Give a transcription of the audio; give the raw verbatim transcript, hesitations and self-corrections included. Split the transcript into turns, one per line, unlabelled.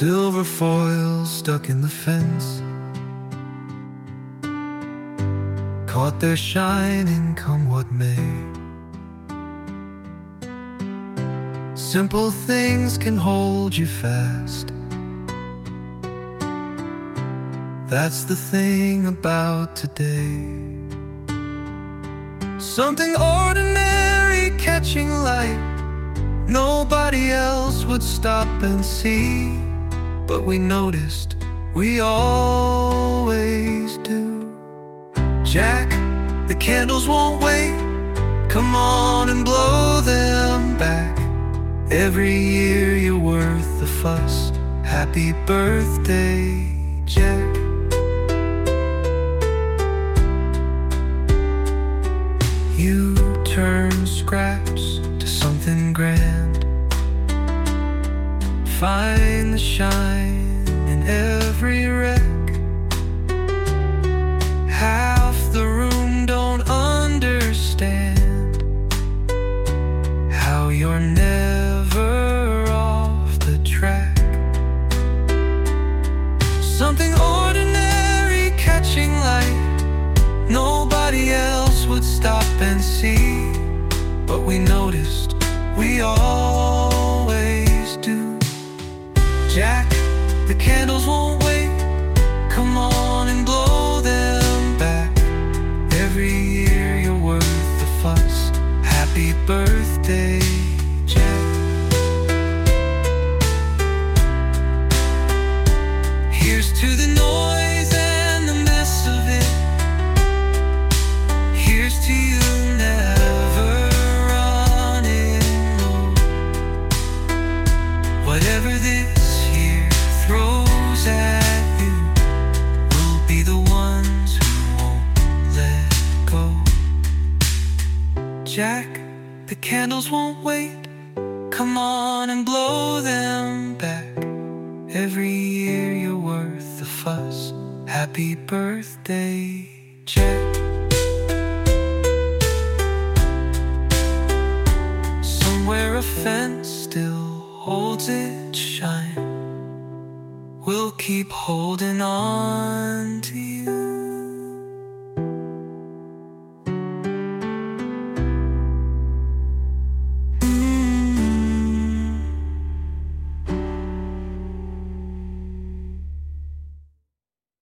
Silver foil stuck in the fence, caught their shining come what may. Simple things can hold you fast. That's the thing about today. Something ordinary catching light, nobody else would stop and see, but we noticed, we always do. Jack, the candles won't wait, come on and blow them back. Every year you're worth the fuss. Happy birthday, Jack. You turn scraps to something grand, find the shine in every wreck. Half the room don't understand how you're never off the track. Something ordinary catching light, nobody else would stop and see, but we noticed, we always do. Jack, the candles won't wait, come on and blow them back. Every year you're worth the fuss. Happy birthday, Jack. Here's to the noise and the mess of it. Here's to you never running low. Whatever this year throws at you, we'll be the ones who won't let go. Jack, the candles won't wait, come on and blow them back. Every year you're worth the fuss. Happy birthday, Jack. Somewhere a fence still holds its shine, we'll keep holding on to you.